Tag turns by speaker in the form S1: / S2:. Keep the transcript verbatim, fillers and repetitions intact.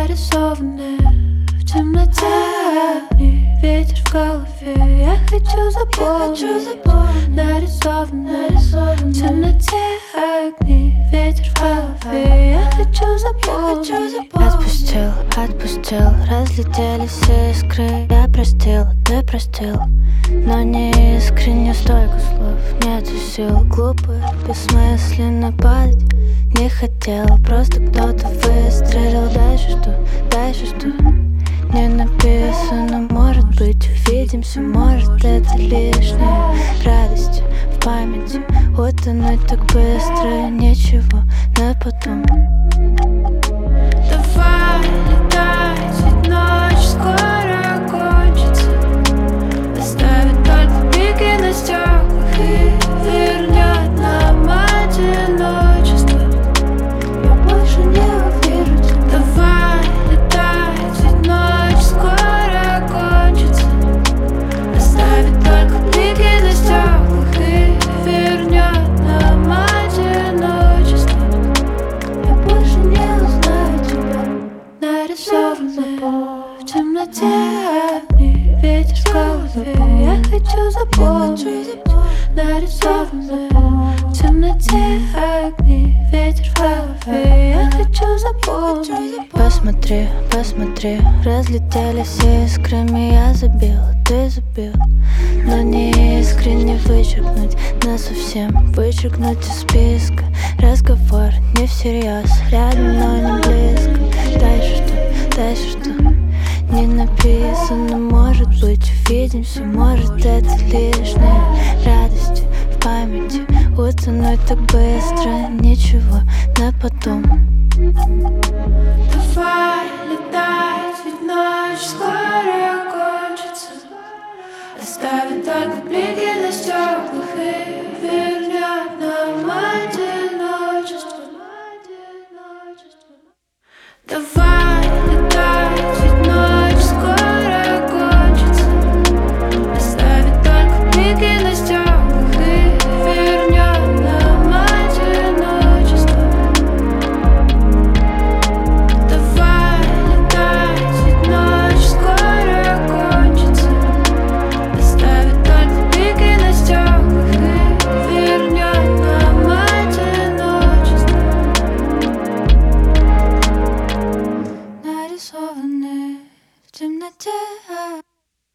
S1: нарисованные в темноте огни, ветер в голове. Я хочу запомнить нарисованные в темноте огни, ветер в голове. Я хочу запомнить.
S2: Отпустил, отпустил, разлетелись искры. Я простил, ты простил, но не искренне. Столько слов, нету сил. Глупо, бессмысленно падать не хотел, просто кто-то выстрелил. Дальше что, дальше что? Не написано, может быть, увидимся. Может, это лишнее. Радость в памяти, утонуть так быстро. Ничего на потом.
S1: Давай летать, ведь ночь скоро кончится. Оставит только пики на стеклах и вернет нам одиночество. Я больше не увижу тебя. Давай летать, ведь ночь скоро кончится. Оставит только пики на стеклах и вернет нам одиночество. Я больше не узнаю тебя. Нарисованные в темноте огни, ветер в голове. Я хочу запомнить. Нарисованные в темноте огни, ветер в голове. Я хочу запомнить.
S2: Посмотри, посмотри, разлетелись искрами. Я забил, ты забил, но не искренне. Вычеркнуть насовсем, вычеркнуть из списка. Разговор не всерьез, рядом, но не близко. Дальше что, дальше что? Не написано, может быть, увидимся. Может, это лишнее. Радости в памяти, утонуть так быстро. Ничего на потом.
S1: Давай летать, ведь ночь скоро кончится. Оставит только блики на стеклах и вернет нам одиночество. Давай